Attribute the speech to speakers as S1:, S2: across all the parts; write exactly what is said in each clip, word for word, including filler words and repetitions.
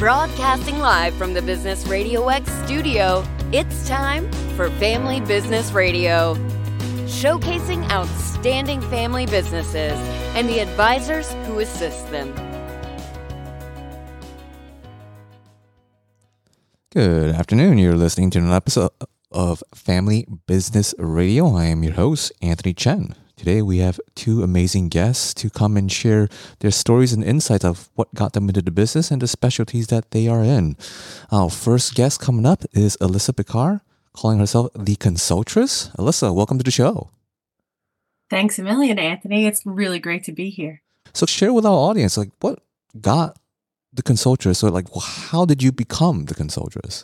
S1: Broadcasting live from the Business Radio X studio, it's time for Family Business Radio. Showcasing outstanding family businesses and the advisors who assist them.
S2: Good afternoon. You're listening to an episode of Family Business Radio. I am your host, Anthony Chen. Today we have two amazing guests to come and share their stories and insights of what got them into the business and the specialties that they are in. Our first guest coming up is Alyssa Picard, calling herself the Consultress. Alyssa, welcome to the show.
S3: Thanks a million, Anthony. It's really great to be here.
S2: So share with our audience, like, what got the Consultress? So, like, how did you become the Consultress?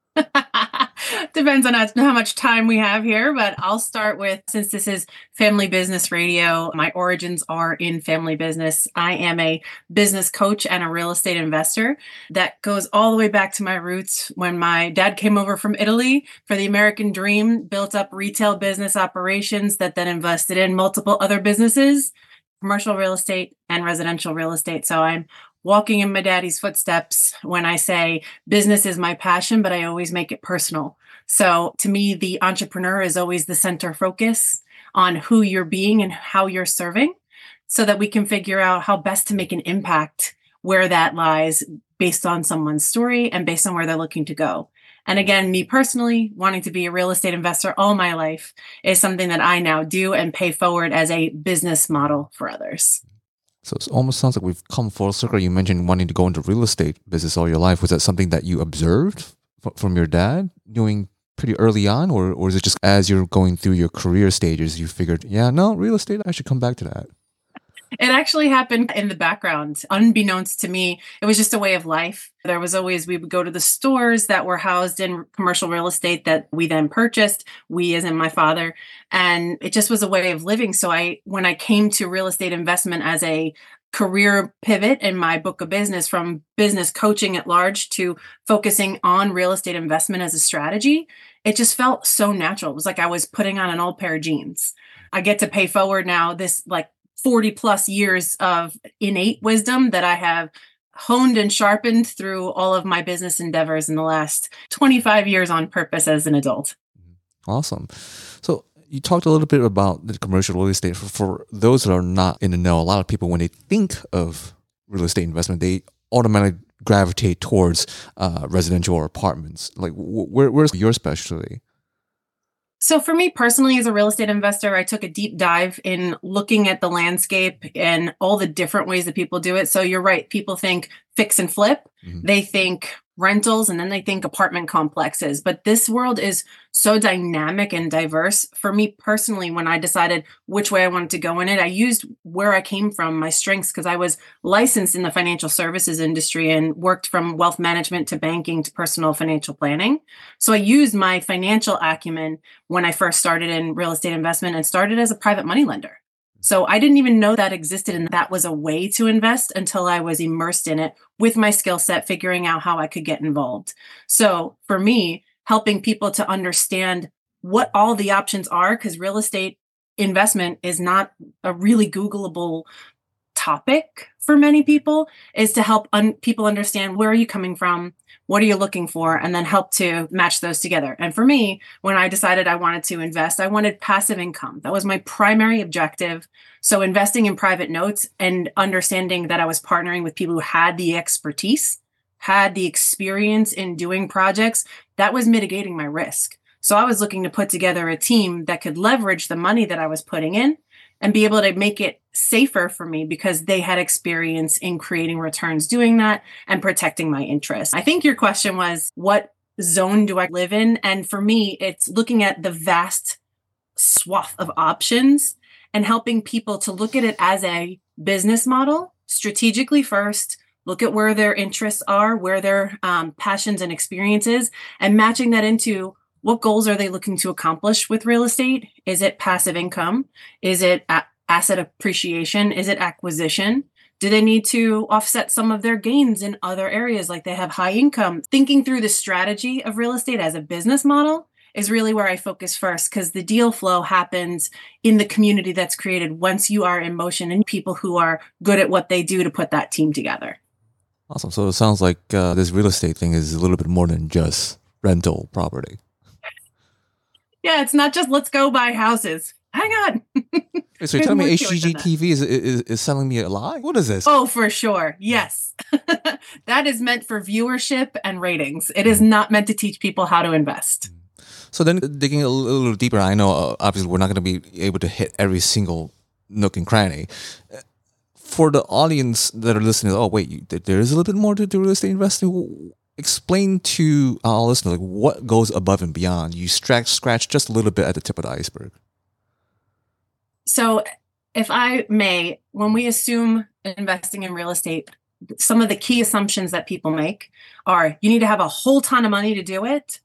S3: Depends on how much time we have here, but I'll start with, since this is Family Business Radio, my origins are in family business. I am a business coach and a real estate investor. That goes all the way back to my roots when my dad came over from Italy for the American dream, built up retail business operations that then invested in multiple other businesses, commercial real estate and residential real estate. So I'm walking in my daddy's footsteps when I say business is my passion, but I always make it personal. So to me, the entrepreneur is always the center focus on who you're being and how you're serving, so that we can figure out how best to make an impact where that lies based on someone's story and based on where they're looking to go. And again, me personally, wanting to be a real estate investor all my life is something that I now do and pay forward as a business model for others.
S2: So it almost sounds like we've come full circle. You mentioned wanting to go into real estate business all your life. Was that something that you observed f- from your dad doing pretty early on? Or, or is it just as you're going through your career stages, you figured, yeah, no, real estate, I should come back to that?
S3: It actually happened in the background, unbeknownst to me. It was just a way of life. There was always, we would go to the stores that were housed in commercial real estate that we then purchased, we as in my father, and it just was a way of living. So I, when I came to real estate investment as a career pivot in my book of business, from business coaching at large to focusing on real estate investment as a strategy, it just felt so natural. It was like I was putting on an old pair of jeans. I get to pay forward now this like forty plus years of innate wisdom that I have honed and sharpened through all of my business endeavors in the last twenty-five years on purpose as an adult.
S2: Awesome. So you talked a little bit about the commercial real estate. For, for those that are not in the know, a lot of people, when they think of real estate investment, they automatically gravitate towards uh, residential or apartments. Like, where, where's your specialty?
S3: So for me personally, as a real estate investor, I took a deep dive in looking at the landscape and all the different ways that people do it. So you're right. People think fix and flip. Mm-hmm. They think rentals, and then they think apartment complexes. But this world is so dynamic and diverse. For me personally, when I decided which way I wanted to go in it, I used where I came from, my strengths, because I was licensed in the financial services industry and worked from wealth management to banking to personal financial planning. So I used my financial acumen when I first started in real estate investment and started as a private money lender. So I didn't even know that existed and that was a way to invest until I was immersed in it with my skill set, figuring out how I could get involved. So for me, helping people to understand what all the options are, because real estate investment is not a really Googleable topic for many people, is to help un- people understand where are you coming from, what are you looking for, and then help to match those together. And for me, when I decided I wanted to invest, I wanted passive income. That was my primary objective. So investing in private notes and understanding that I was partnering with people who had the expertise, had the experience in doing projects, that was mitigating my risk. So I was looking to put together a team that could leverage the money that I was putting in and be able to make it safer for me because they had experience in creating returns doing that and protecting my interests. I think your question was, what zone do I live in? And for me, it's looking at the vast swath of options and helping people to look at it as a business model strategically first, look at where their interests are, where their um, passions and experiences, and matching that into what goals are they looking to accomplish with real estate? Is it passive income? Is it a- asset appreciation? Is it acquisition? Do they need to offset some of their gains in other areas like they have high income? Thinking through the strategy of real estate as a business model is really where I focus first, because the deal flow happens in the community that's created once you are in motion and people who are good at what they do to put that team together.
S2: Awesome. So it sounds like uh, this real estate thing is a little bit more than just rental property.
S3: Yeah, it's not just let's go buy houses. Hang on.
S2: Wait, so you're telling me H G G T V is, is is selling me a lie? What is this?
S3: Oh, for sure. Yes. That is meant for viewership and ratings. It is not meant to teach people how to invest.
S2: So then digging a little, a little deeper, I know uh, obviously we're not going to be able to hit every single nook and cranny. For the audience that are listening, oh, wait, you, there is a little bit more to, to real estate investing. Explain to our listeners like, what goes above and beyond. You scratch, scratch just a little bit at the tip of the iceberg.
S3: So if I may, when we assume investing in real estate, some of the key assumptions that people make are you need to have a whole ton of money to do it,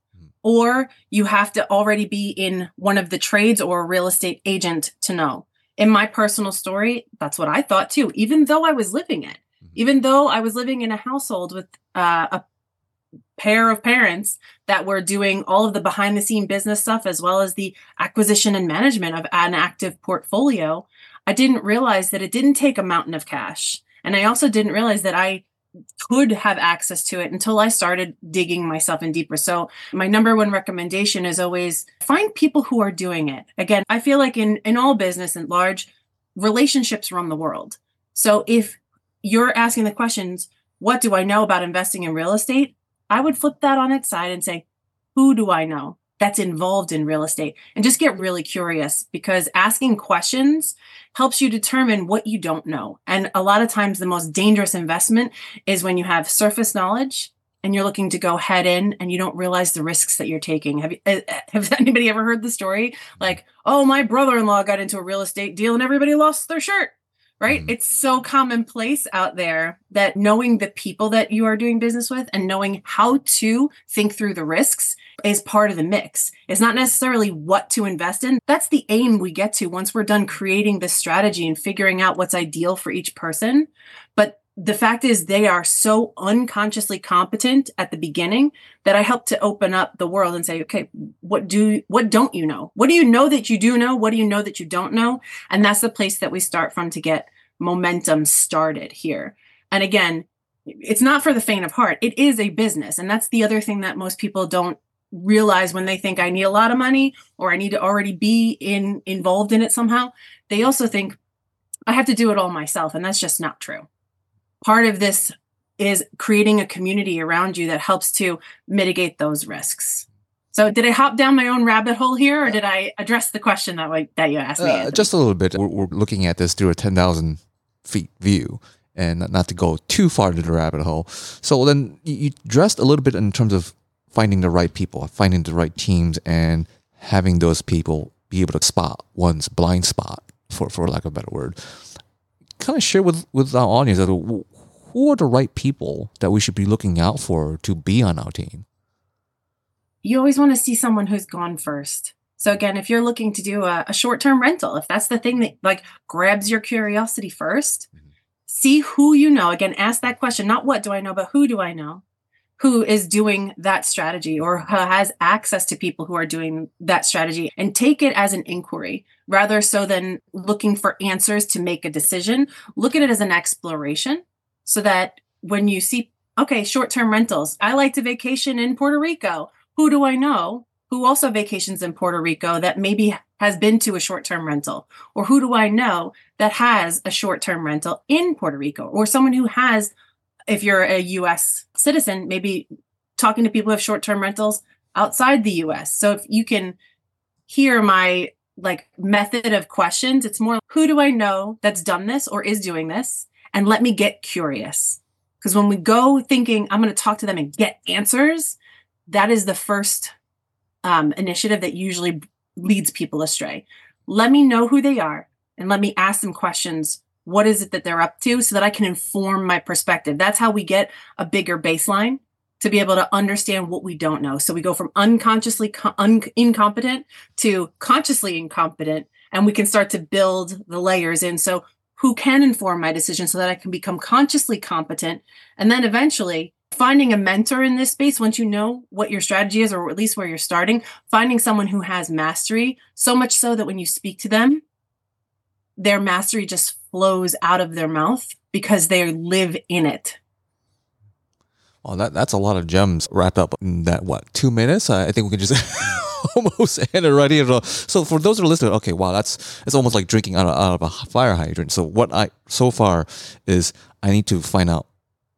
S3: or you have to already be in one of the trades or a real estate agent to know. In my personal story, that's what I thought too, even though I was living it, even though I was living in a household with uh, a pair of parents that were doing all of the behind the scene business stuff, as well as the acquisition and management of an active portfolio. I didn't realize that it didn't take a mountain of cash. And I also didn't realize that I could have access to it until I started digging myself in deeper. So my number one recommendation is always find people who are doing it. Again, I feel like in, in all business at large, relationships run the world. So if you're asking the questions, what do I know about investing in real estate? I would flip that on its side and say, who do I know that's involved in real estate? And just get really curious, because asking questions helps you determine what you don't know. And a lot of times the most dangerous investment is when you have surface knowledge and you're looking to go head in and you don't realize the risks that you're taking. Have you, have anybody ever heard the story? Like, oh, my brother-in-law got into a real estate deal and everybody lost their shirt. Right? Mm-hmm. It's so commonplace out there that knowing the people that you are doing business with and knowing how to think through the risks is part of the mix. It's not necessarily what to invest in. That's the aim we get to once we're done creating this strategy and figuring out what's ideal for each person. But the fact is they are so unconsciously competent at the beginning that I help to open up the world and say, okay, what do, what don't you know? What do you know that you do know? What do you know that you don't know? And that's the place that we start from to get momentum started here. And again, it's not for the faint of heart. It is a business. And that's the other thing that most people don't realize when they think I need a lot of money or I need to already be in involved in it somehow. They also think I have to do it all myself. And that's just not true. Part of this is creating a community around you that helps to mitigate those risks. So did I hop down my own rabbit hole here, or did I address the question that way that you asked me?
S2: Uh, just a little bit. We're, we're looking at this through a ten thousand feet view, and not to go too far into the rabbit hole. So then you, you addressed a little bit in terms of finding the right people, finding the right teams, and having those people be able to spot one's blind spot, for, for lack of a better word. Kind of share with, with our audience, who are the right people that we should be looking out for to be on our team?
S3: You always want to see someone who's gone first. So again, if you're looking to do a, a short-term rental, if that's the thing that like grabs your curiosity first, mm-hmm. see who you know. Again, ask that question, not what do I know, but who do I know? Who is doing that strategy or has access to people who are doing that strategy, and take it as an inquiry rather so than looking for answers to make a decision. Look at it as an exploration so that when you see, okay, short-term rentals, I like to vacation in Puerto Rico. Who do I know who also vacations in Puerto Rico that maybe has been to a short-term rental? Or who do I know that has a short-term rental in Puerto Rico? Or someone who has, if you're a U S citizen, maybe talking to people who have short-term rentals outside the U S. So if you can hear my like method of questions, it's more who do I know that's done this or is doing this? And let me get curious. Because when we go thinking, I'm going to talk to them and get answers, that is the first um, initiative that usually leads people astray. Let me know who they are and let me ask them questions. What is it that they're up to so that I can inform my perspective? That's how we get a bigger baseline to be able to understand what we don't know. So we go from unconsciously co- un- incompetent to consciously incompetent, and we can start to build the layers in. So who can inform my decision so that I can become consciously competent, and then eventually finding a mentor in this space, once you know what your strategy is, or at least where you're starting, finding someone who has mastery, so much so that when you speak to them, their mastery just flows out of their mouth because they live in it.
S2: Oh, that that's a lot of gems wrapped up in that, what, two minutes? I, I think we can just almost end it right here. So for those who are listening, okay, wow, that's it's almost like drinking out of, out of a fire hydrant. So what I so far is I need to find out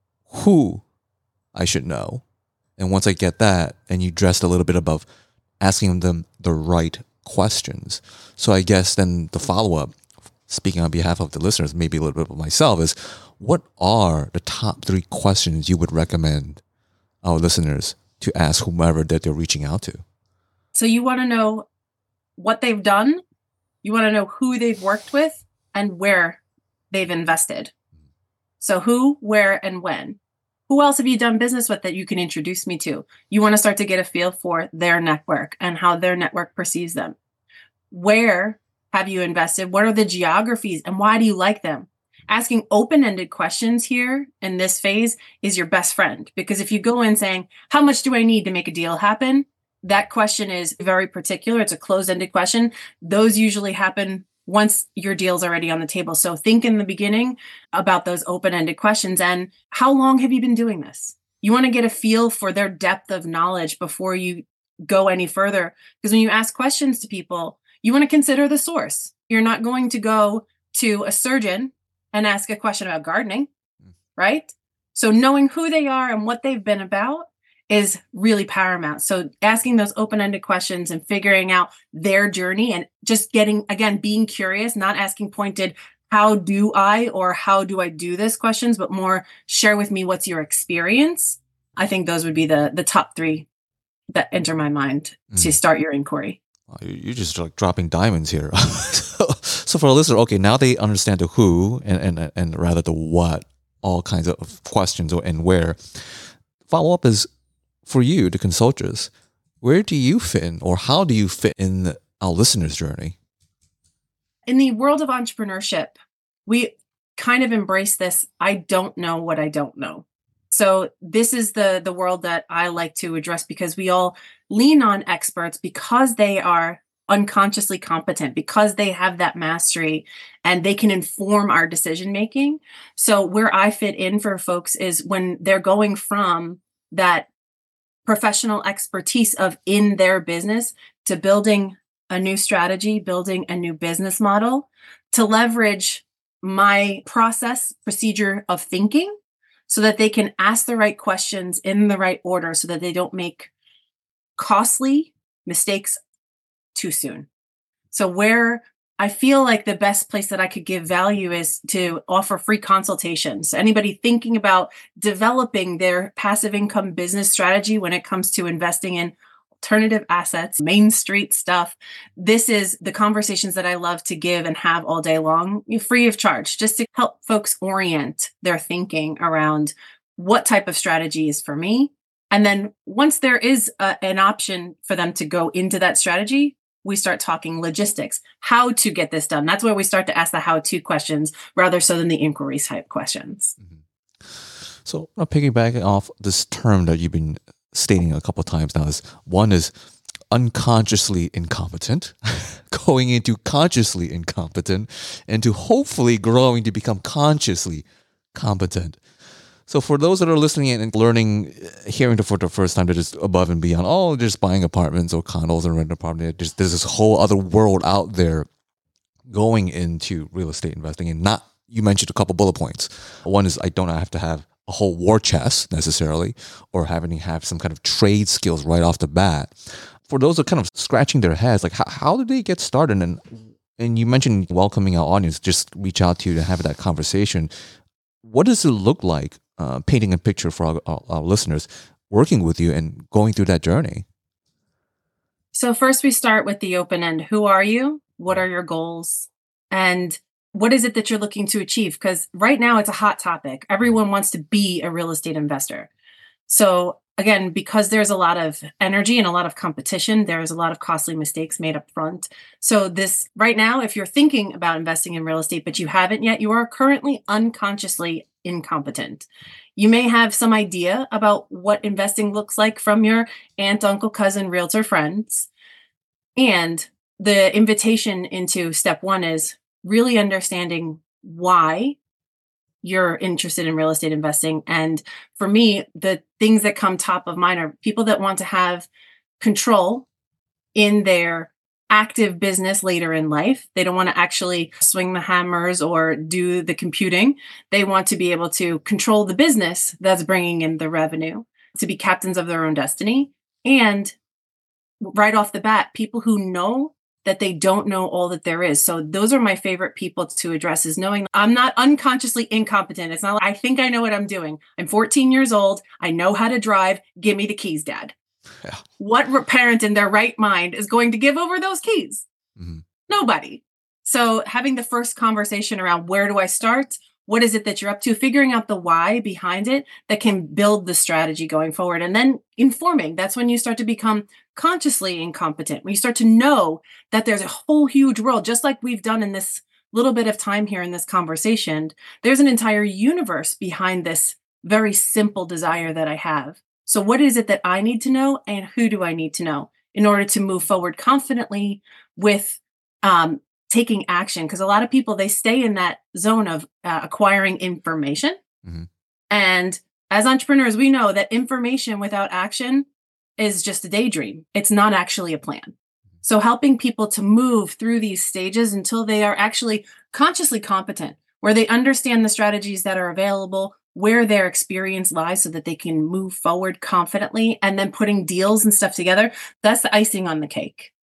S2: who I should know. And once I get that, and you dressed a little bit above asking them the right questions. So I guess then the follow-up, speaking on behalf of the listeners, maybe a little bit of myself, is what are the top three questions you would recommend our listeners to ask whomever that they're reaching out to?
S3: So you want to know what they've done, you want to know who they've worked with, and where they've invested. So who, where, and when. Who else have you done business with that you can introduce me to? You want to start to get a feel for their network and how their network perceives them. Where have you invested? What are the geographies and why do you like them? Asking open-ended questions here in this phase is your best friend, because if you go in saying, how much do I need to make a deal happen? That question is very particular. It's a closed-ended question. Those usually happen once your deal's already on the table. So think in the beginning about those open-ended questions. And how long have you been doing this? You want to get a feel for their depth of knowledge before you go any further. Because when you ask questions to people, you want to consider the source. You're not going to go to a surgeon and ask a question about gardening, right? So knowing who they are and what they've been about is really paramount. So asking those open-ended questions and figuring out their journey and just getting, again, being curious, not asking pointed, how do I or how do I do this questions, but more share with me what's your experience. I think those would be the the top three that enter my mind mm. to start your inquiry.
S2: You're just like dropping diamonds here. so, so for a listener, okay, now they understand the who and, and, and rather the what, all kinds of questions and where. Follow-up is, for you, the consultants, where do you fit in, or how do you fit in our listeners' journey?
S3: In the world of entrepreneurship, we kind of embrace this, I don't know what I don't know. So this is the, the world that I like to address, because we all lean on experts because they are unconsciously competent, because they have that mastery and they can inform our decision making. So where I fit in for folks is when they're going from that professional expertise of in their business to building a new strategy, building a new business model, to leverage my process, procedure of thinking so that they can ask the right questions in the right order so that they don't make costly mistakes too soon. So where I feel like the best place that I could give value is to offer free consultations. Anybody thinking about developing their passive income business strategy when it comes to investing in alternative assets, Main Street stuff. This is the conversations that I love to give and have all day long, free of charge, just to help folks orient their thinking around what type of strategy is for me. And then once there is a, an option for them to go into that strategy, we start talking logistics, how to get this done. That's where we start to ask the how-to questions rather so than the inquiries type questions.
S2: Mm-hmm. So I'm piggybacking off this term that you've been stating a couple of times now, is one is unconsciously incompetent, going into consciously incompetent, and to hopefully growing to become consciously competent. So for those that are listening and learning, hearing it for the first time, they're just above and beyond, oh, just buying apartments or condos and renting apartments. Just, there's this whole other world out there going into real estate investing. And not, you mentioned a couple bullet points. One is I don't have to have a whole war chest necessarily, or having to have some kind of trade skills right off the bat. For those that are kind of scratching their heads, like how, how did they get started? And and you mentioned welcoming our audience, just reach out to you to have that conversation. What does it look like, uh, painting a picture for our, our, our listeners, working with you and going through that journey?
S3: So first we start with the open end. Who are you? What are your goals? And what is it that you're looking to achieve? Because right now it's a hot topic. Everyone wants to be a real estate investor. So again, because there's a lot of energy and a lot of competition, there's a lot of costly mistakes made up front. So this right now, if you're thinking about investing in real estate, but you haven't yet, you are currently unconsciously incompetent. You may have some idea about what investing looks like from your aunt, uncle, cousin, realtor friends. And the invitation into step one is really understanding why you're interested in real estate investing. And for me, the things that come top of mind are people that want to have control in their active business later in life. They don't want to actually swing the hammers or do the computing. They want to be able to control the business that's bringing in the revenue, to be captains of their own destiny. And right off the bat, people who know that they don't know all that there is. So those are my favorite people to address, is knowing I'm not unconsciously incompetent. It's not like I think I know what I'm doing. I'm fourteen years old. I know how to drive. Give me the keys, Dad. Yeah. What parent in their right mind is going to give over those keys? Mm-hmm. Nobody. So having the first conversation around where do I start? What is it that you're up to? Figuring out the why behind it that can build the strategy going forward. And then informing. That's when you start to become consciously incompetent. When you start to know that there's a whole huge world, just like we've done in this little bit of time here in this conversation, there's an entire universe behind this very simple desire that I have. So what is it that I need to know, and who do I need to know in order to move forward confidently with um, taking action? Because a lot of people, they stay in that zone of uh, acquiring information. Mm-hmm. And as entrepreneurs, we know that information without action is just a daydream. It's not actually a plan. So helping people to move through these stages until they are actually consciously competent, where they understand the strategies that are available, where their experience lies so that they can move forward confidently, and then putting deals and stuff together. That's the icing on the cake.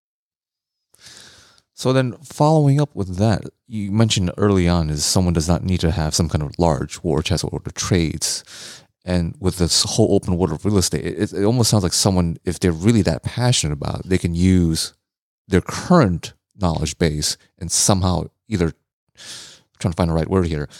S2: So then following up with that, you mentioned early on is someone does not need to have some kind of large war chest or the trades. And with this whole open world of real estate, it, it almost sounds like someone, if they're really that passionate about it, they can use their current knowledge base and somehow either, I'm trying to find the right word here,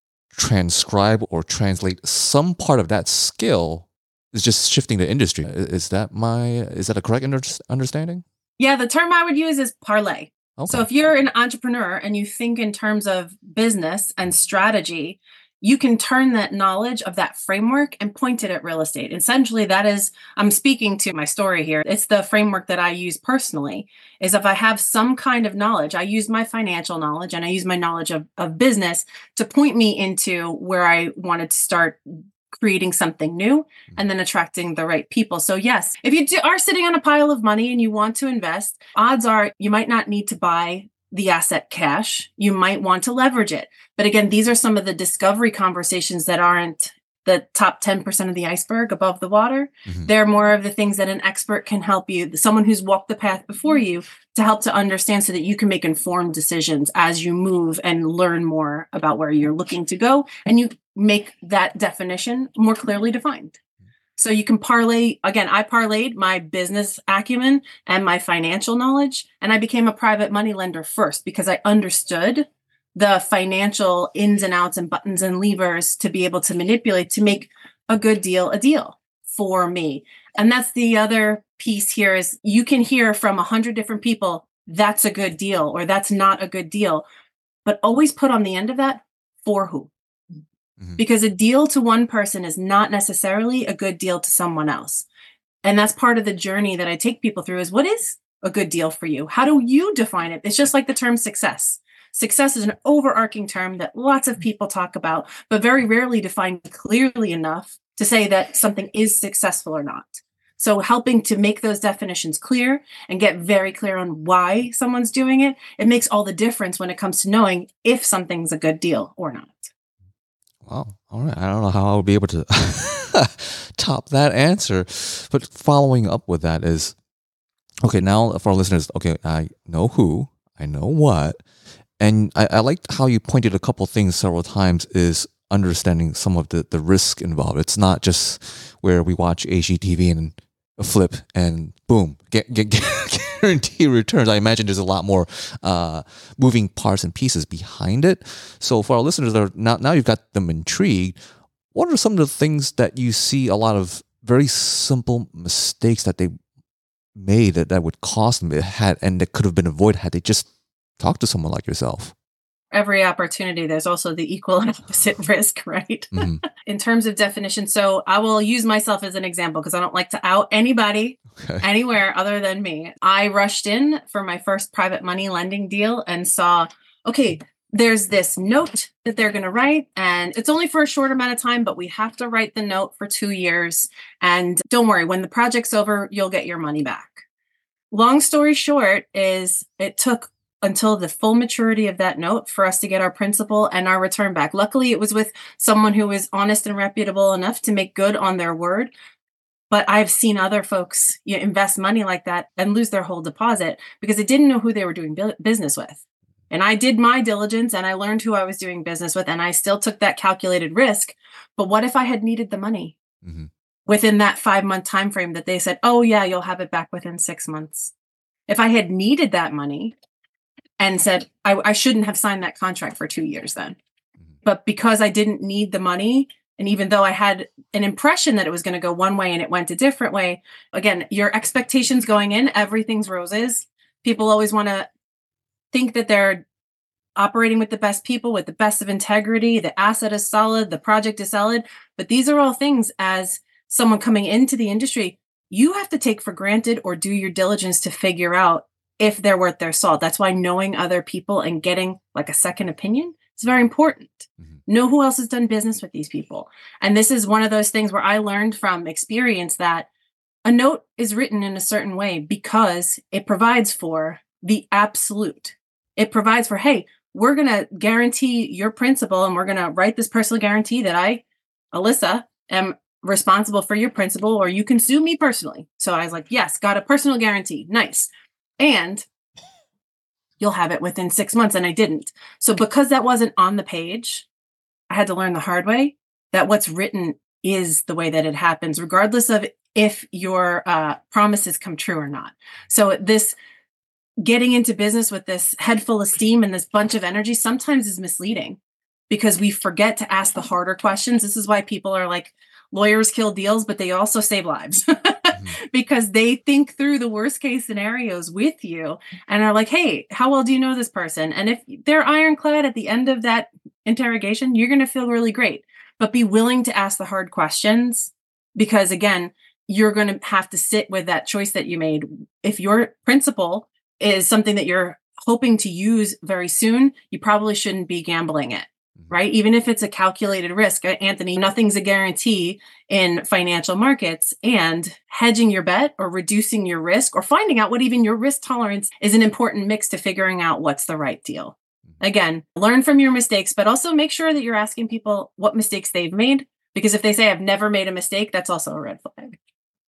S2: transcribe or translate some part of that skill is just shifting the industry. Is that my, is that a correct under, understanding?
S3: Yeah, the term I would use is parlay. Okay. So if you're an entrepreneur and you think in terms of business and strategy, you can turn that knowledge of that framework and point it at real estate. Essentially, that is, I'm speaking to my story here. It's the framework that I use personally, is if I have some kind of knowledge, I use my financial knowledge and I use my knowledge of, of business to point me into where I wanted to start creating something new and then attracting the right people. So yes, if you do, are sitting on a pile of money and you want to invest, odds are you might not need to buy the asset cash. You might want to leverage it. But again, these are some of the discovery conversations that aren't the top ten percent of the iceberg above the water. Mm-hmm. They're more of the things that an expert can help you, someone who's walked the path before you, to help to understand so that you can make informed decisions as you move and learn more about where you're looking to go. And you make that definition more clearly defined. So you can parlay, again, I parlayed my business acumen and my financial knowledge, and I became a private money lender first because I understood the financial ins and outs and buttons and levers to be able to manipulate to make a good deal a deal for me. And that's the other piece here is you can hear from a hundred different people, that's a good deal or that's not a good deal, but always put on the end of that, for who? Because a deal to one person is not necessarily a good deal to someone else. And that's part of the journey that I take people through is what is a good deal for you? How do you define it? It's just like the term success. Success is an overarching term that lots of people talk about, but very rarely defined clearly enough to say that something is successful or not. So helping to make those definitions clear and get very clear on why someone's doing it, it makes all the difference when it comes to knowing if something's a good deal or not.
S2: Wow. All right. I don't know how I would be able to top that answer. But following up with that is, okay, now for our listeners, okay, I know who, I know what. And I, I liked how you pointed a couple things several times is understanding some of the, the risk involved. It's not just where we watch H G T V and a flip and boom, get, get, get guarantee returns. I imagine there's a lot more uh, moving parts and pieces behind it. So for our listeners that are now, now you've got them intrigued, what are some of the things that you see a lot of very simple mistakes that they made that, that would cost them it had and that could have been avoided had they just talked to someone like yourself?
S3: Every opportunity, there's also the equal and opposite risk, right? Mm-hmm. In terms of definition. So I will use myself as an example because I don't like to out anybody okay. anywhere other than me. I rushed in for my first private money lending deal and saw, okay, there's this note that they're going to write, and it's only for a short amount of time, but we have to write the note for two years. And don't worry, when the project's over, you'll get your money back. Long story short is it took until the full maturity of that note for us to get our principal and our return back. Luckily, it was with someone who was honest and reputable enough to make good on their word. But I've seen other folks, you know, invest money like that and lose their whole deposit because they didn't know who they were doing bu- business with. And I did my diligence and I learned who I was doing business with, and I still took that calculated risk. But what if I had needed the money mm-hmm. within that five month time frame that they said, oh yeah, you'll have it back within six months. If I had needed that money and said, I, I shouldn't have signed that contract for two years then. Mm-hmm. But because I didn't need the money, and even though I had an impression that it was going to go one way and it went a different way, again, your expectations going in, everything's roses. People always want to think that they're operating with the best people, with the best of integrity, the asset is solid, the project is solid. But these are all things, as someone coming into the industry, you have to take for granted or do your diligence to figure out if they're worth their salt. That's why knowing other people and getting like a second opinion is very important. Mm-hmm. Know who else has done business with these people. And this is one of those things where I learned from experience that a note is written in a certain way because it provides for the absolute. It provides for, hey, we're going to guarantee your principal and we're going to write this personal guarantee that I, Alyssa, am responsible for your principal, or you can sue me personally. So I was like, yes, got a personal guarantee. Nice. And you'll have it within six months. And I didn't. So because that wasn't on the page, I had to learn the hard way that what's written is the way that it happens, regardless of if your uh, promises come true or not. So this getting into business with this head full of steam and this bunch of energy sometimes is misleading because we forget to ask the harder questions. This is why people are like, lawyers kill deals, but they also save lives mm-hmm. because they think through the worst case scenarios with you and are like, hey, how well do you know this person? And if they're ironclad at the end of that interrogation, you're going to feel really great, but be willing to ask the hard questions because again, you're going to have to sit with that choice that you made. If your principal is something that you're hoping to use very soon, you probably shouldn't be gambling it, right? Even if it's a calculated risk, Anthony, nothing's a guarantee in financial markets, and hedging your bet or reducing your risk or finding out what even your risk tolerance is an important mix to figuring out what's the right deal. Again, learn from your mistakes, but also make sure that you're asking people what mistakes they've made, because if they say I've never made a mistake, that's also a red flag.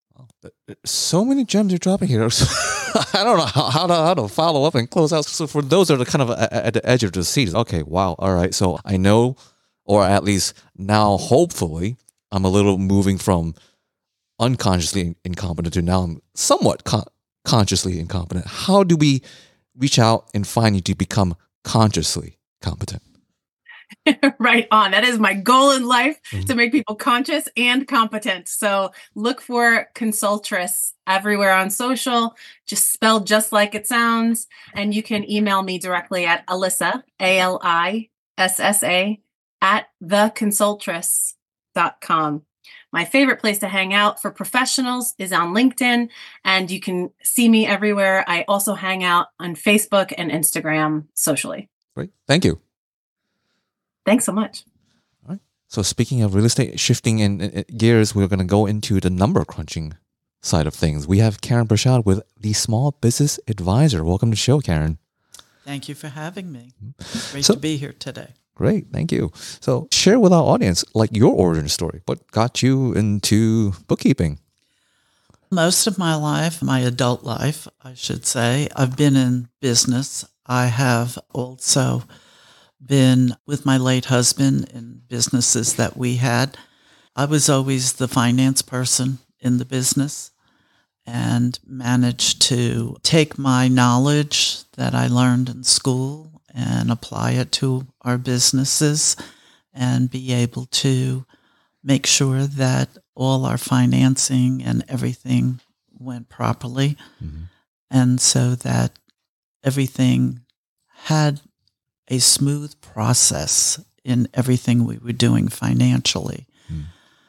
S2: So many gems you're dropping here. I don't know how, how, to, how to follow up and close out. So for those that are kind of at the edge of the seat, okay, wow, all right. So I know, or at least now, hopefully, I'm a little moving from unconsciously incompetent to now I'm somewhat con- consciously incompetent. How do we reach out and find you to become consciously competent?
S3: Right on. That is my goal in life, mm-hmm. to make people conscious and competent. So look for Consultress everywhere on social, just spelled just like it sounds. And you can email me directly at Alyssa, A L I S S A, at the consultress dot com. My favorite place to hang out for professionals is on LinkedIn, and you can see me everywhere. I also hang out on Facebook and Instagram socially.
S2: Great. Thank you.
S3: Thanks so much.
S2: All right. So speaking of real estate, shifting in, in gears, we're going to go into the number crunching side of things. We have Karen Brashad with the Small Business Advisor. Welcome to the show, Karen.
S4: Thank you for having me. Great so, to be here today.
S2: Great. Thank you. So share with our audience, like your origin story. What got you into bookkeeping?
S4: Most of my life, my adult life, I should say, I've been in business. I have also been with my late husband in businesses that we had. I was always the finance person in the business and managed to take my knowledge that I learned in school and apply it to our businesses and be able to make sure that all our financing and everything went properly. Mm-hmm. And so that everything had a smooth process in everything we were doing financially. Mm.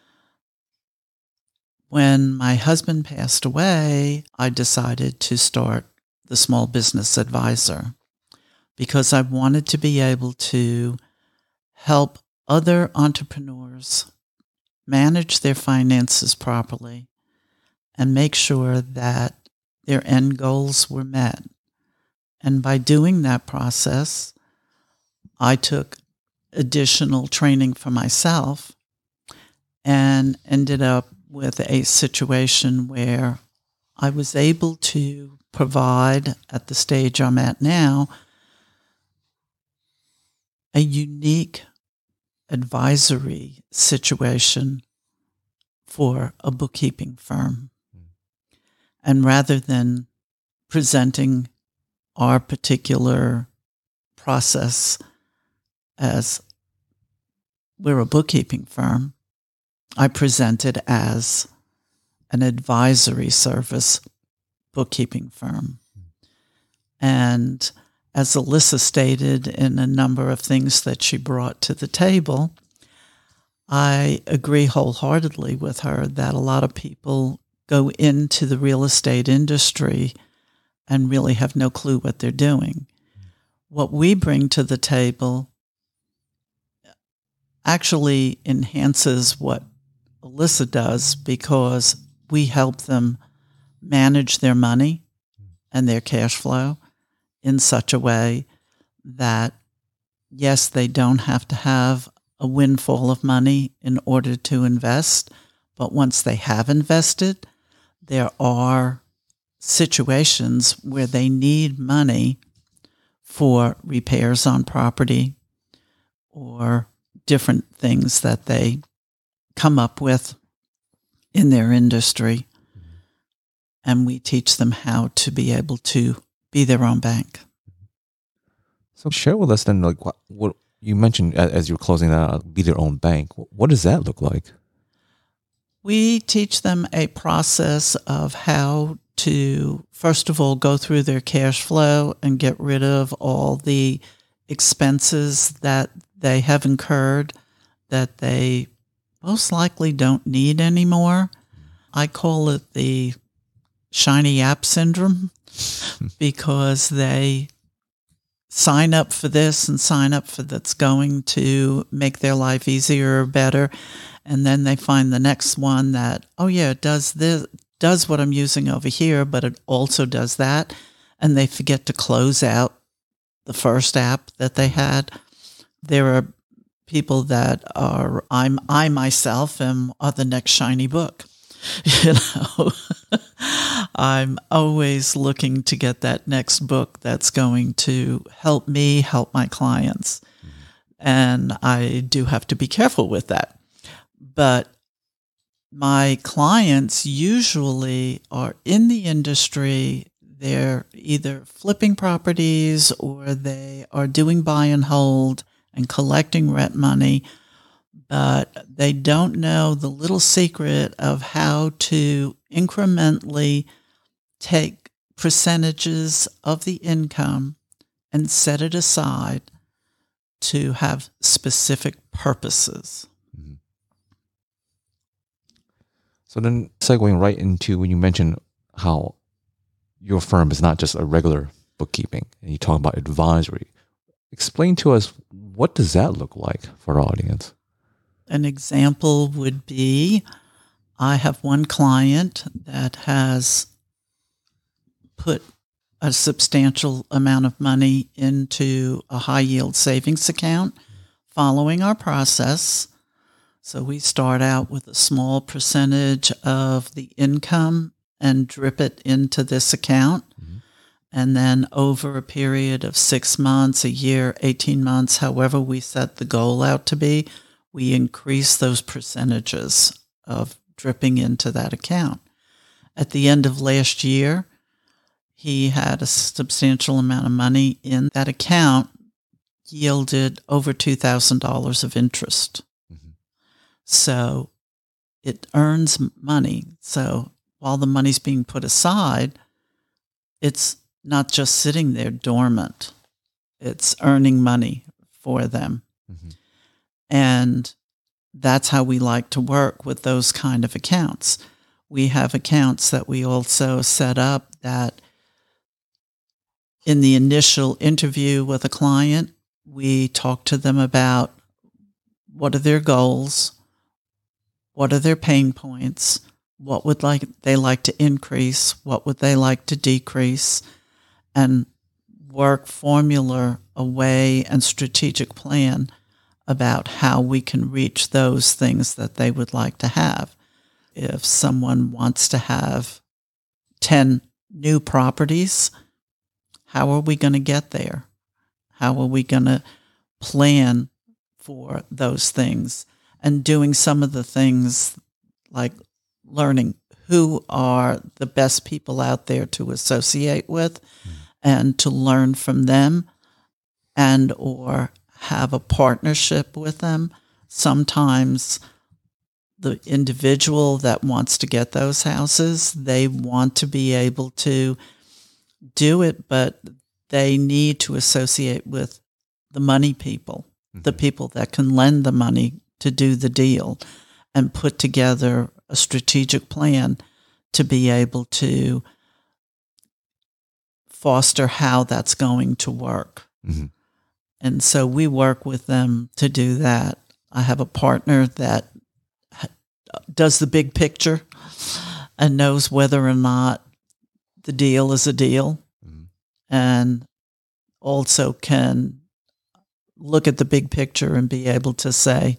S4: When my husband passed away, I decided to start the Small Business Advisor. because I wanted to be able to help other entrepreneurs manage their finances properly and make sure that their end goals were met. And by doing that process, I took additional training for myself and ended up with a situation where I was able to provide, at the stage I'm at now, a unique advisory situation for a bookkeeping firm. Mm. And rather than presenting our particular process as we're a bookkeeping firm, I present it as an advisory service bookkeeping firm. Mm. And as Alyssa stated in a number of things that she brought to the table, I agree wholeheartedly with her that a lot of people go into the real estate industry and really have no clue what they're doing. What we bring to the table actually enhances what Alyssa does, because we help them manage their money and their cash flow in such a way that, yes, they don't have to have a windfall of money in order to invest, but once they have invested, there are situations where they need money for repairs on property or different things that they come up with in their industry. And we teach them how to be able to be their own bank.
S2: So share with us then, like what, what you mentioned as you're closing that out, be their own bank. What does that look like?
S4: We teach them a process of how to, first of all, go through their cash flow and get rid of all the expenses that they have incurred that they most likely don't need anymore. I call it the shiny app syndrome, because they sign up for this and sign up for that's going to make their life easier or better. And then they find the next one that, oh yeah, it does this, does what I'm using over here, but it also does that. And they forget to close out the first app that they had. There are people that are, I'm, I myself am are the next shiny book. You know, I'm always looking to get that next book that's going to help me help my clients. Mm-hmm. And I do have to be careful with that. But my clients usually are in the industry. They're either flipping properties or they are doing buy and hold and collecting rent money, but they don't know the little secret of how to incrementally take percentages of the income and set it aside to have specific purposes.
S2: Mm-hmm. So then segueing right into when you mentioned how your firm is not just a regular bookkeeping and you talk about advisory, explain to us, what does that look like for our audience?
S4: An example would be, I have one client that has put a substantial amount of money into a high yield savings account following our process. So we start out with a small percentage of the income and drip it into this account. Mm-hmm. And then over a period of six months, a year, eighteen months, however we set the goal out to be, we increase those percentages of dripping into that account. At the end of last year, he had a substantial amount of money in that account, yielded over two thousand dollars of interest. Mm-hmm. So it earns money. So while the money's being put aside, it's not just sitting there dormant. It's earning money for them. Mm-hmm. And that's how we like to work with those kind of accounts. We have accounts that we also set up that in the initial interview with a client, we talk to them about what are their goals, what are their pain points, what would like they like to increase, what would they like to decrease, and work formula away and strategic plan about how we can reach those things that they would like to have. If someone wants to have ten new properties, how are we going to get there? How are we going to plan for those things? And doing some of the things like learning who are the best people out there to associate with, mm. and to learn from them, and or have a partnership with them. Sometimes the individual that wants to get those houses, they want to be able to do it, but they need to associate with the money people, mm-hmm. the people that can lend the money to do the deal, and put together a strategic plan to be able to foster how that's going to work. Mm-hmm. And so we work with them to do that. I have a partner that does the big picture and knows whether or not the deal is a deal, mm-hmm. and also can look at the big picture and be able to say,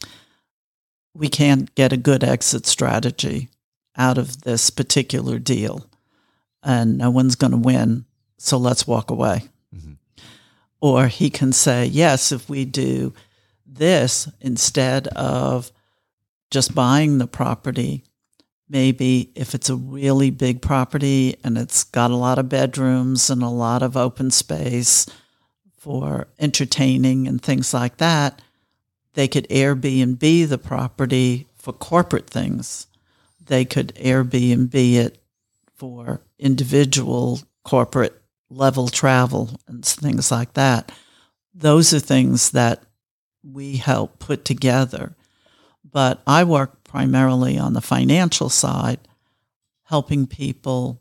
S4: we can't get a good exit strategy out of this particular deal, and no one's going to win, so let's walk away. Mm-hmm. Or he can say, yes, if we do this instead of just buying the property, maybe if it's a really big property and it's got a lot of bedrooms and a lot of open space for entertaining and things like that, they could Airbnb the property for corporate things. They could Airbnb it for individual corporate level travel and things like that. Those are things that we help put together. But I work primarily on the financial side, helping people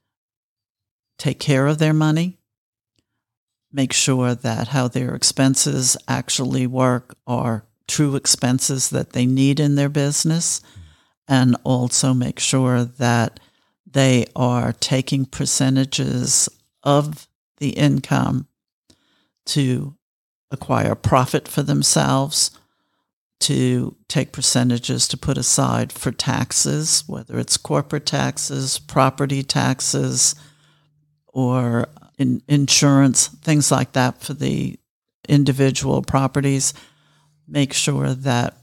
S4: take care of their money, make sure that how their expenses actually work are true expenses that they need in their business, and also make sure that they are taking percentages of the income to acquire profit for themselves, to take percentages to put aside for taxes, whether it's corporate taxes, property taxes, or in insurance, things like that for the individual properties. Make sure that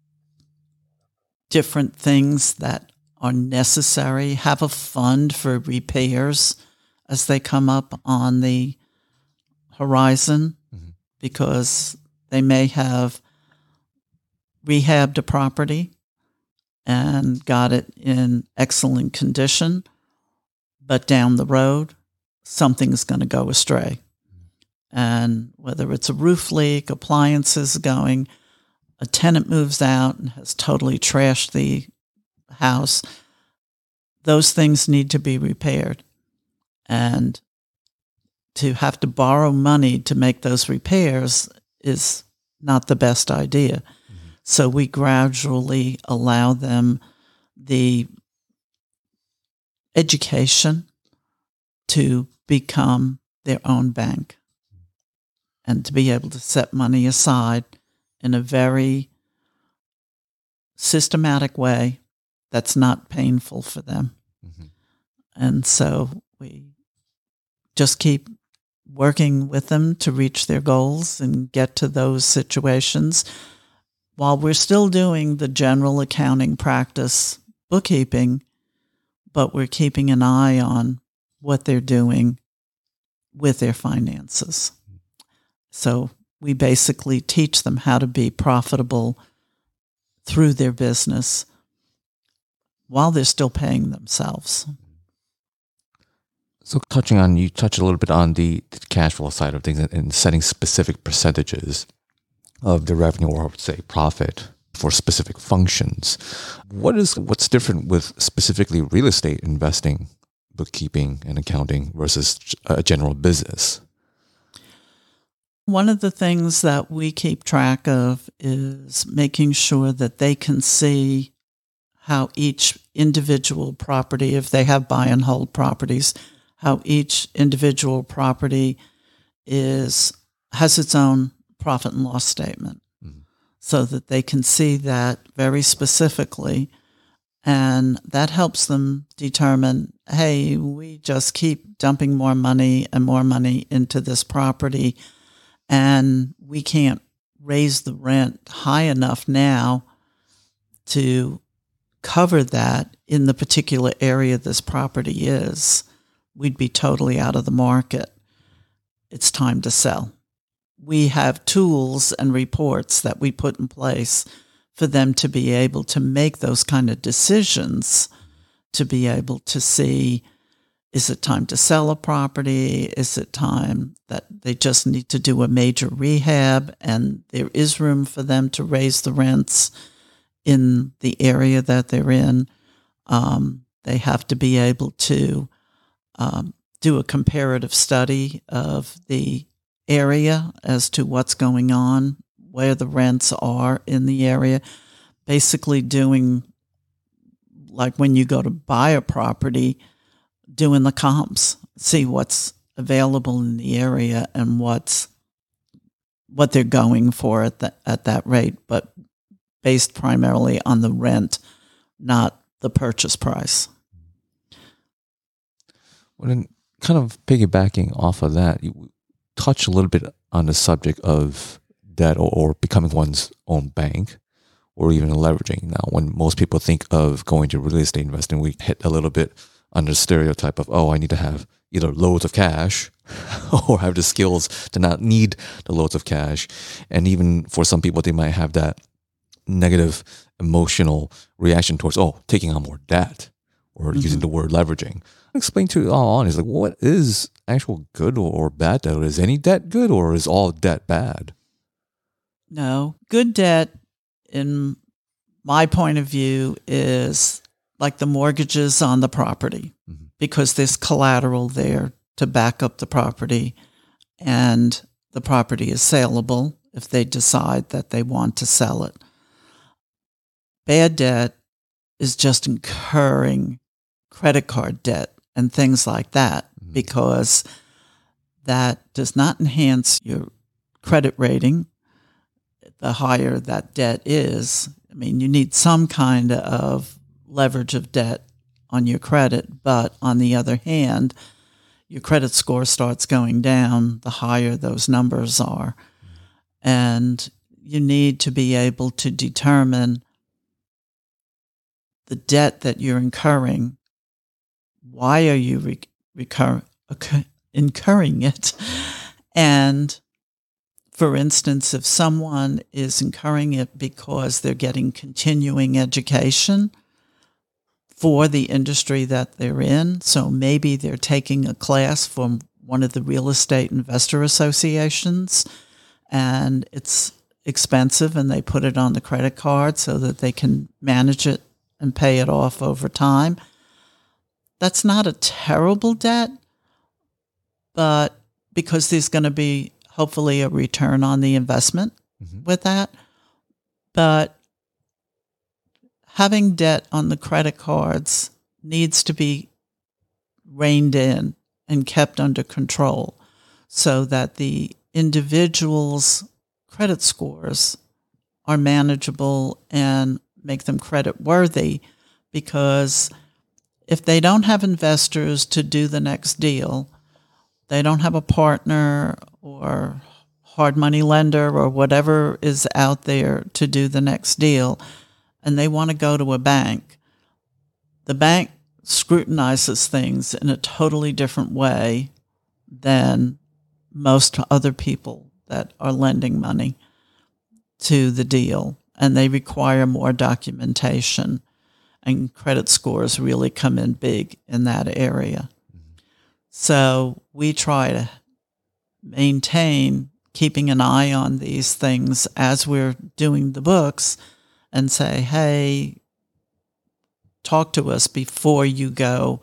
S4: different things that are necessary, have a fund for repairs as they come up on the horizon, mm-hmm. because they may have rehabbed a property and got it in excellent condition, but down the road, something's going to go astray. And whether it's a roof leak, appliances going, a tenant moves out and has totally trashed the house, those things need to be repaired. And to have to borrow money to make those repairs is not the best idea. Mm-hmm. So we gradually allow them the education to become their own bank and to be able to set money aside in a very systematic way that's not painful for them. Mm-hmm. And so we just keep working with them to reach their goals and get to those situations while we're still doing the general accounting practice, bookkeeping, but we're keeping an eye on what they're doing with their finances. So we basically teach them how to be profitable through their business while they're still paying themselves.
S2: So touching on, you touched a little bit on the, the cash flow side of things and, and setting specific percentages of the revenue, or I would say profit, for specific functions. What is, what's different with specifically real estate investing bookkeeping and accounting versus a general business?
S4: One of the things that we keep track of is making sure that they can see how each individual property, if they have buy and hold properties, how each individual property is has its own profit and loss statement, mm-hmm. so that they can see that very specifically. And that helps them determine, hey, we just keep dumping more money and more money into this property, and we can't raise the rent high enough now to cover that in the particular area this property is. We'd be totally out of the market. It's time to sell. We have tools and reports that we put in place for them to be able to make those kind of decisions, to be able to see, is it time to sell a property? Is it time that they just need to do a major rehab and there is room for them to raise the rents in the area that they're in? Um, they have to be able to um, do a comparative study of the area as to what's going on, where the rents are in the area, basically doing, like when you go to buy a property, doing the comps, see what's available in the area and what's what they're going for at that at that rate, but based primarily on the rent, not the purchase price.
S2: Well, then, kind of piggybacking off of that, you touch a little bit on the subject of debt or, or becoming one's own bank, or even leveraging. Now, when most people think of going to real estate investing, we hit a little bit under the stereotype of, oh, I need to have either loads of cash or have the skills to not need the loads of cash. And even for some people, they might have that negative emotional reaction towards, oh, taking on more debt, or mm-hmm. using the word leveraging. Explain to all honest, like, what is actual good or, or bad debt? Is any debt good, or is all debt bad?
S4: No, good debt, in my point of view, is like the mortgages on the property, mm-hmm. because there's collateral there to back up the property, and the property is saleable if they decide that they want to sell it. Bad debt is just incurring credit card debt and things like that, mm-hmm. because that does not enhance your credit rating. The higher that debt is, I mean, you need some kind of leverage of debt on your credit, but on the other hand, your credit score starts going down the higher those numbers are. And you need to be able to determine the debt that you're incurring. Why are you re- recur- occur- incurring it? And for instance, if someone is incurring it because they're getting continuing education for the industry that they're in, so maybe they're taking a class from one of the real estate investor associations, and it's expensive, and they put it on the credit card so that they can manage it and pay it off over time. That's not a terrible debt, but because there's going to be hopefully a return on the investment mm-hmm. with that. But having debt on the credit cards needs to be reined in and kept under control so that the individual's credit scores are manageable and make them credit worthy, because if they don't have investors to do the next deal, they don't have a partner or hard money lender or whatever is out there to do the next deal, and they want to go to a bank, the bank scrutinizes things in a totally different way than most other people that are lending money to the deal, and they require more documentation, and credit scores really come in big in that area. Mm-hmm. So we try to maintain keeping an eye on these things as we're doing the books and say, hey, talk to us before you go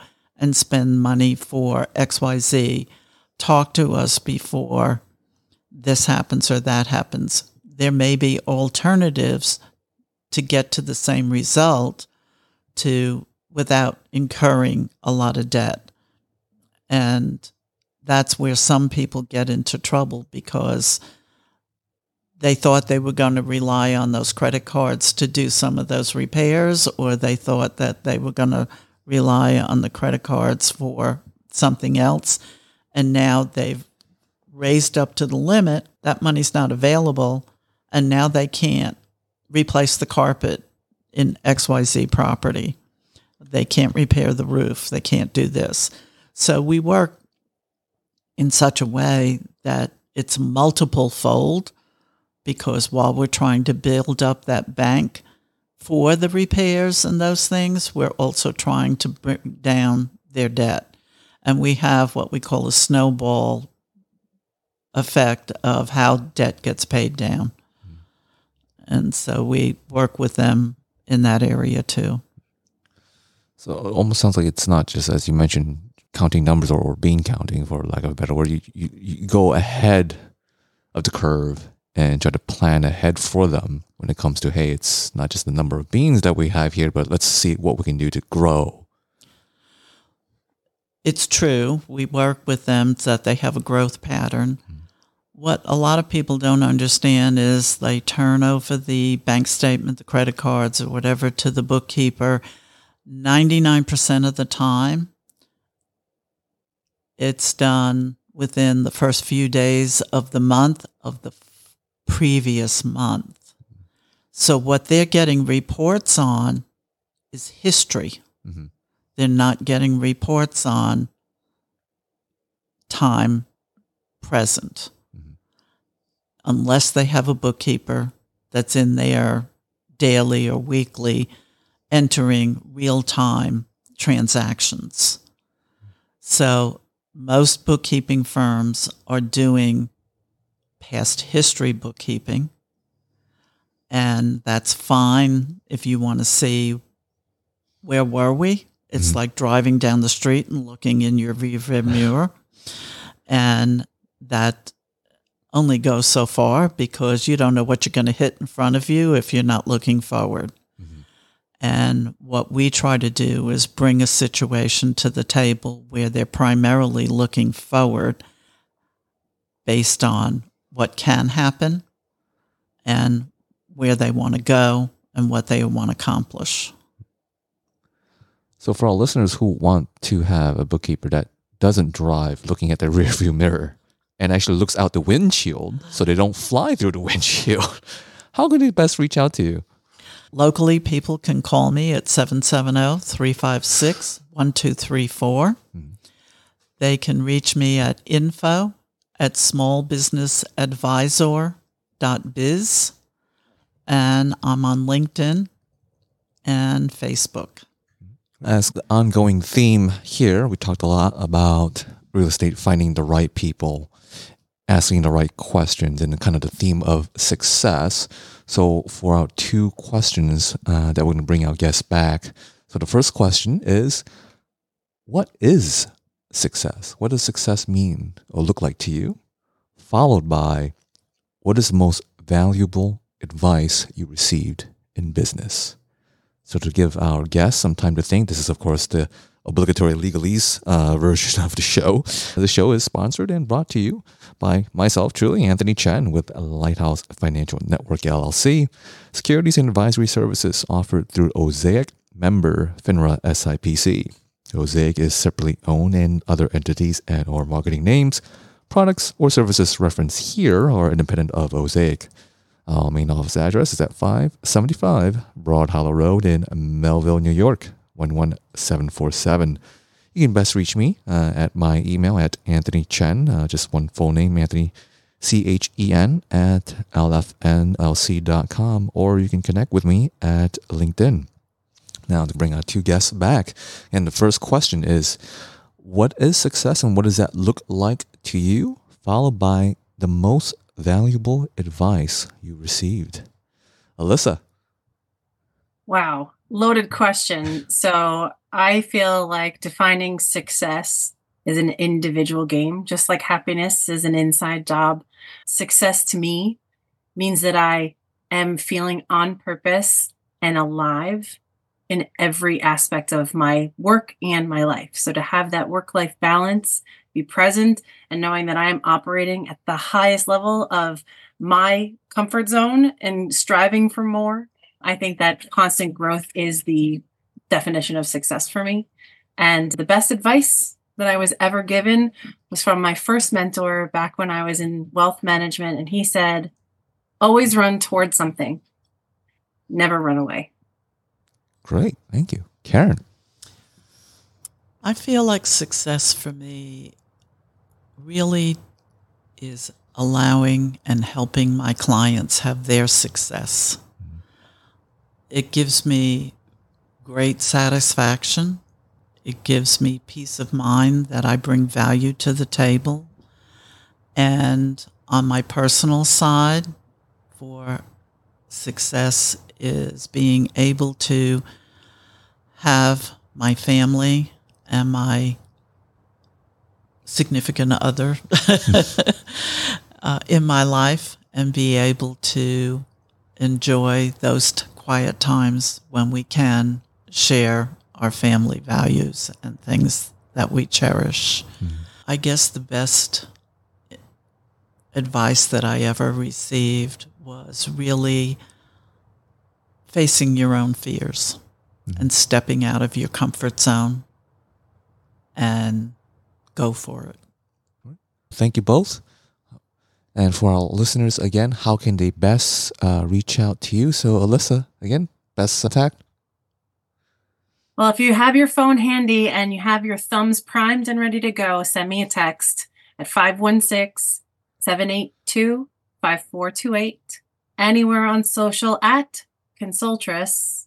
S4: and spend money for X Y Z. Talk to us before this happens or that happens. There may be alternatives to get to the same result to without incurring a lot of debt. And that's where some people get into trouble because they thought they were going to rely on those credit cards to do some of those repairs, or they thought that they were going to rely on the credit cards for something else. And now they've raised up to the limit. That money's not available. And now they can't replace the carpet in X Y Z property. They can't repair the roof. They can't do this. So we work in such a way that it's multiple fold, because while we're trying to build up that bank for the repairs and those things, we're also trying to bring down their debt. And we have what we call a snowball effect of how debt gets paid down. And so we work with them in that area too.
S2: So it almost sounds like it's not just, as you mentioned, counting numbers or, or bean counting, for lack of a better word. You, you, you go ahead of the curve and try to plan ahead for them when it comes to, hey, it's not just the number of beans that we have here, but let's see what we can do to grow.
S4: It's true. We work with them so that they have a growth pattern. Mm-hmm. What a lot of people don't understand is they turn over the bank statement, the credit cards, or whatever to the bookkeeper. ninety-nine percent of the time, it's done within the first few days of the month of the f- previous month. So what they're getting reports on is history. Mm-hmm. They're not getting reports on time present. Unless they have a bookkeeper that's in there daily or weekly entering real-time transactions. So most bookkeeping firms are doing past history bookkeeping, and that's fine if you want to see where were we. It's mm-hmm. like driving down the street and looking in your rearview mirror, and that only goes so far because you don't know what you're going to hit in front of you if you're not looking forward. Mm-hmm. And what we try to do is bring a situation to the table where they're primarily looking forward based on what can happen and where they want to go and what they want to accomplish.
S2: So for our listeners who want to have a bookkeeper that doesn't drive looking at their rearview mirror and actually looks out the windshield so they don't fly through the windshield, how can they best reach out to you?
S4: Locally, people can call me at seven seven zero, three five six, one two three four. Mm-hmm. They can reach me at info at small business advisor dot biz. And I'm on LinkedIn and Facebook.
S2: As the ongoing theme here, we talked a lot about real estate, finding the right people, asking the right questions, and kind of the theme of success. So for our two questions uh, that we're going to bring our guests back. So the first question is, what is success? What does success mean or look like to you? Followed by, what is the most valuable advice you received in business? So to give our guests some time to think, this is, of course, the obligatory legalese uh, version of the show. The show is sponsored and brought to you by myself, truly, Anthony Chen, with Lighthouse Financial Network, L L C. Securities and advisory services offered through Osaic, member FINRA S I P C. Osaic is separately owned, and other entities and or marketing names, products, or services referenced here are independent of Osaic. Our main office address is at five seventy-five Broad Hollow Road in Melville, New York, one one seven four seven. You can best reach me uh, at my email at Anthony Chen, uh, just one full name, Anthony, C H E N, at L F N L C dot com, or you can connect with me at LinkedIn. Now, to bring our two guests back, and the first question is, what is success and what does that look like to you? Followed by the most valuable advice you received. Alyssa.
S3: Wow. Loaded question. So I feel like defining success is an individual game, just like happiness is an inside job. Success to me means that I am feeling on purpose and alive in every aspect of my work and my life. So to have that work-life balance, be present, and knowing that I am operating at the highest level of my comfort zone and striving for more, I think that constant growth is the definition of success for me. And the best advice that I was ever given was from my first mentor back when I was in wealth management. And he said, always run towards something, never run away.
S2: Great. Thank you. Karen.
S4: I feel like success for me really is allowing and helping my clients have their success. It gives me great satisfaction. It gives me peace of mind that I bring value to the table. And on my personal side, for success is being able to have my family and my significant other uh, in my life and be able to enjoy those t- quiet times when we can share our family values and things that we cherish. Mm-hmm. I guess the best advice that I ever received was really facing your own fears mm-hmm. and stepping out of your comfort zone and go for it.
S2: Thank you both. And for our listeners, again, how can they best uh, reach out to you? So, Alyssa, again, best attack.
S3: Well, if you have your phone handy and you have your thumbs primed and ready to go, send me a text at five one six, seven eight two, five four two eight. Anywhere on social at Consultress,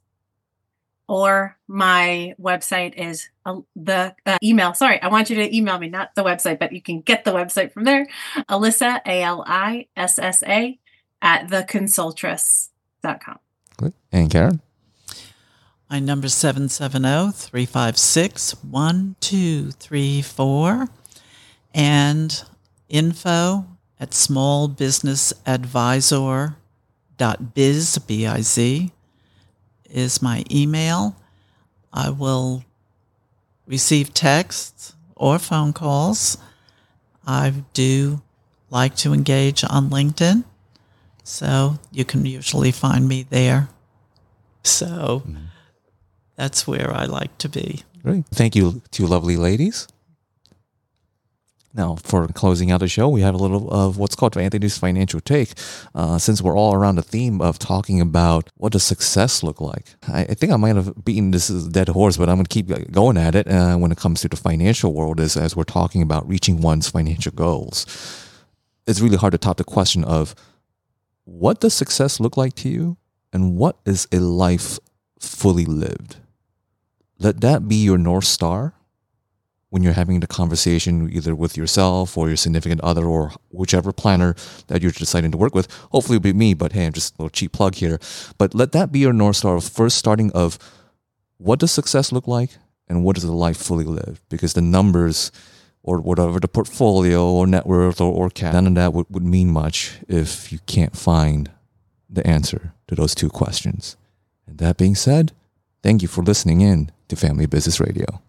S3: or my website is uh, the uh, email. Sorry, I want you to email me, not the website, but you can get the website from there. Alyssa, A L I S S A, at the consultress dot com.
S2: Good. And Karen?
S4: My number is seven seven zero, three five six, one two three four. And info at small business advisor dot biz, B I Z, is my email. I will receive texts or phone calls. I do like to engage on LinkedIn, so you can usually find me there. So mm-hmm. that's where I like to be.
S2: Great. Thank you, two lovely ladies. Now, for closing out the show, we have a little of what's called Anthony's Financial Take. Uh, since we're all around the theme of talking about what does success look like, I, I think I might have beaten this as a dead horse, but I'm going to keep going at it uh, when it comes to the financial world is as we're talking about reaching one's financial goals. It's really hard to top the question of what does success look like to you and what is a life fully lived? Let that be your North Star when you're having the conversation either with yourself or your significant other or whichever planner that you're deciding to work with. Hopefully it'll be me, but hey, I'm just a little cheap plug here. But let that be your North Star of first starting of what does success look like and what is a life fully lived? Because the numbers or whatever, the portfolio or net worth or, or cash, none of that would, would mean much if you can't find the answer to those two questions. And that being said, thank you for listening in to Family Business Radio.